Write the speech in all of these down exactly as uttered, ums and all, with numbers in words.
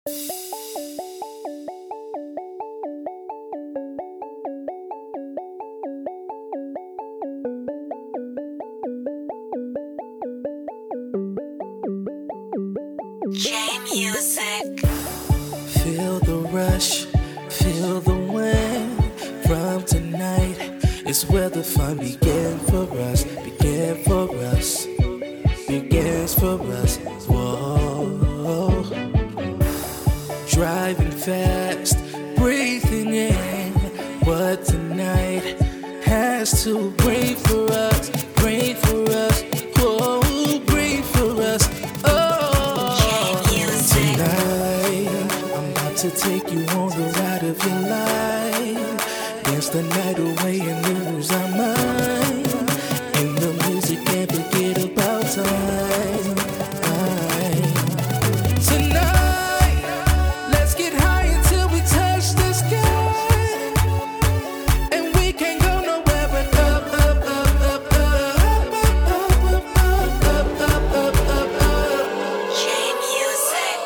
J Music. Feel the rush, feel the wind. From tonight is where the fun began for us, began for us, begins for us. Whoa, driving fast, breathing in what tonight has to bring for us, bring for us. Whoa, bring for us. To take you on the ride of your life, dance the night away and lose our mind. In the music can't forget about time. Tonight, let's get high until we touch the sky, and we can't go nowhere but up, up, up, up, up, up, up, up, up, up, up, up. J Music.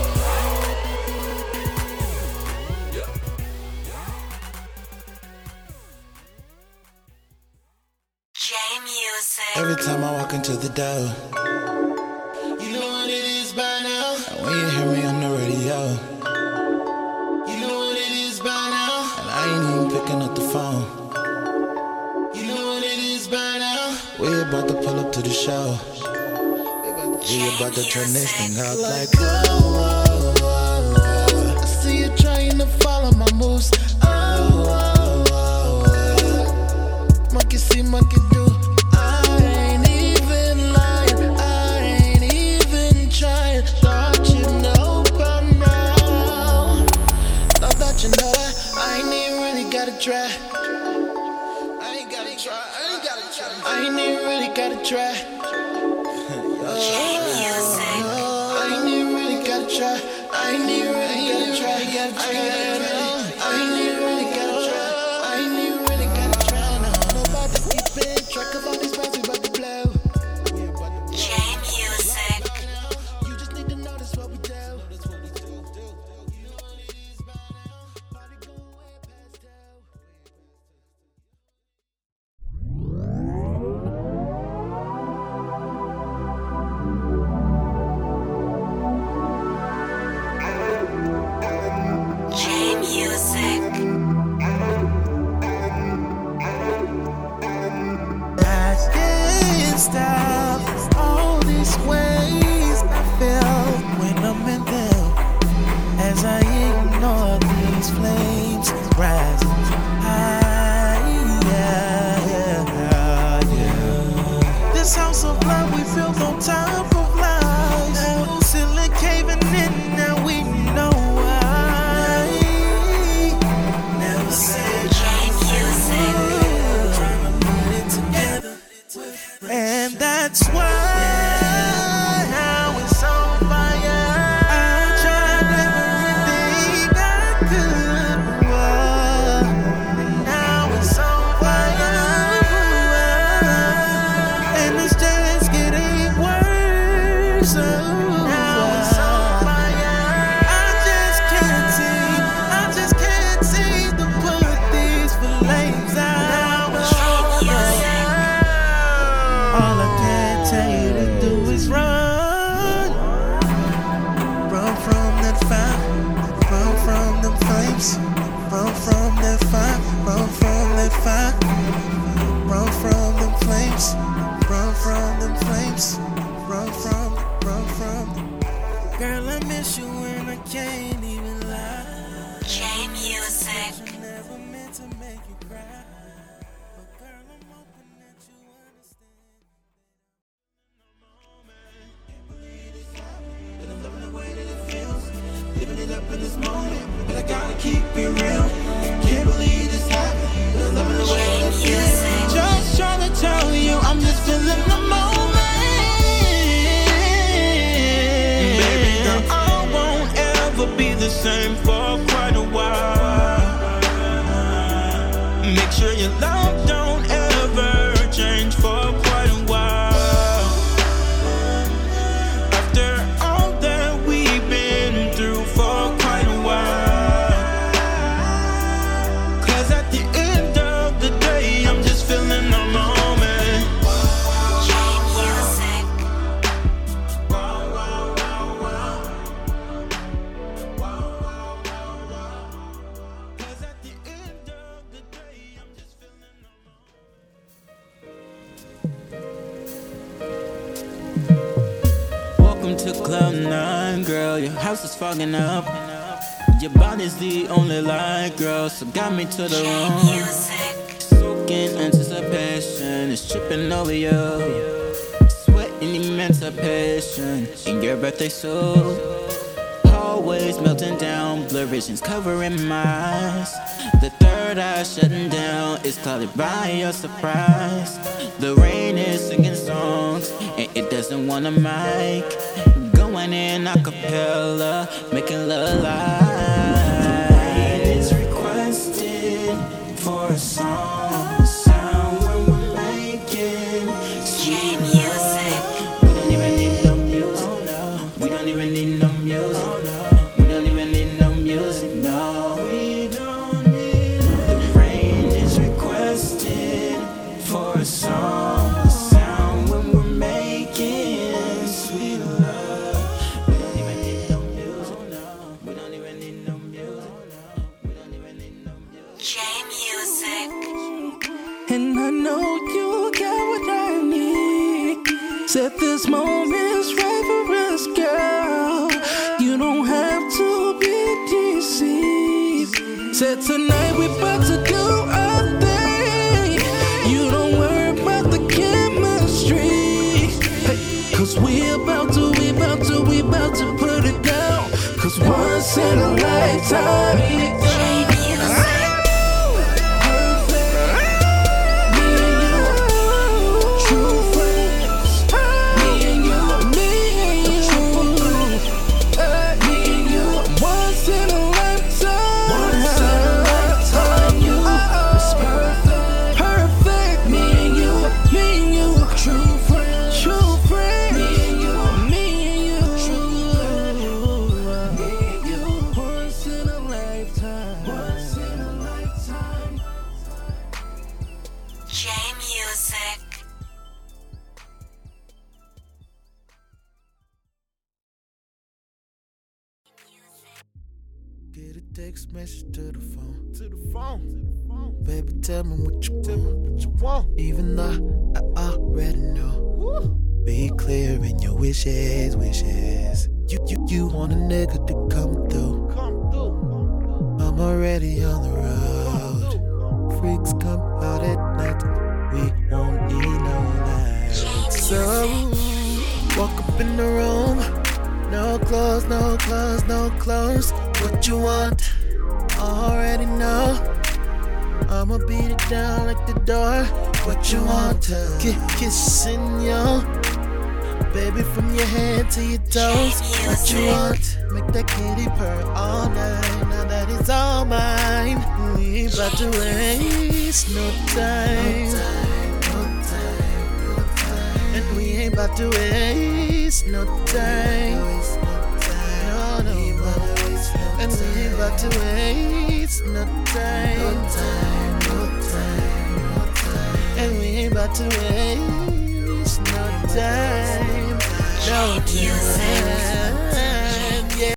J Music. Every time I walk into the door, you know what it is by now. And when you hear me on the radio, you know what it is by now. And I ain't even picking up the phone. You know what it is by now. We about to pull up to the show. We about to turn this thing up like oh, oh, oh, oh. I see you trying to follow my moves. Oh, oh, oh, oh. Monkey see, monkey do. I ain't even lying. I ain't even trying. Thought you know by now. Now that you know that, I ain't even really gotta try. I ain't gotta try. I ain't gotta try. I ain't even really gotta try. J Music. I ain't even really gotta try. I ain't even really gotta try. I ain't even really gotta try. I ain't even really gotta try. No, nobody keeping track of all these bands we about to blow. J Music. You just need to notice what we do. J Music. I can't stop all these ways I feel when I'm in them, as I ignore these flames rising high. Yeah, yeah, yeah. This house of love we built on top of lies, now ceiling caving in, now we know why. Never said J Music. trying to put it together, and that's why now it's on fire. I tried everything I could, whoa, and now it's on fire, and it's just getting worse. Oh, now it's on fire. I just can't see, I just can't seem to put these flames out. J Music. All I can tell you to do is run. Run from that fire. Run from them flames. Run from that fire. Run from that fire. Run from them flames. Run from them flames. Run from, run from. Girl, I miss you and I can't even lie. J Music. Never meant to make you cry. But girl, I'm hoping that you understand. Living it up in this moment, but I gotta keep it real. Can't believe this happened, but I'm loving the way J it feels. Music. Just trying to tell you, I'm just feeling the moment. Baby, girl, I won't ever be the same for quite a while. Make sure your love don't ever change for quite a while. After all that we've been through for to cloud nine, girl. Your house is fogging up. Your body's the only light, girl. So got me to the room. Music. Soaking anticipation is tripping over you. Sweating emancipation in your birthday suit. Always melting down, blur visions covering my eyes. The third eye shutting down is clouded by your surprise. The rain is singing songs and it doesn't want a mic. Going in a cappella, making love live. Rain is requested for a song, sound when we're making J Music. we don't even need no music, no. We don't even need no music. We don't even need no music, no. We don't need. The rain is requested for a song, a sound when we're making sweet love. We don't even need no music, no. We don't even need no music. We don't even need no music. J Music. And I know you got what I need. Said this moment's right for us, girl. You don't have to be deceived. Said tonight we about to do our thing. You don't worry about the chemistry. Hey, cause we about to, we about to, we about to put it down. Cause once in a lifetime. J Music. J Music. Get a text message to the phone. To the phone. To the phone. Baby, tell me what you tell me what you want. Even though I already know. Woo. Be clear in your wishes, wishes. You you you want a nigga to come through. Come through. I'm already on the road. Freaks come out at night. We won't need no lights. So walk up in the room. No clothes, no clothes, no clothes. What you want? Already know. I'ma beat it down like the door. What you want? Get kissing yo. Baby, from your head to your toes. What you want? Make that kitty purr all night. Now that it's all mine. We ain't about to waste no time. No time, no time, no time. And we ain't about to waste no time.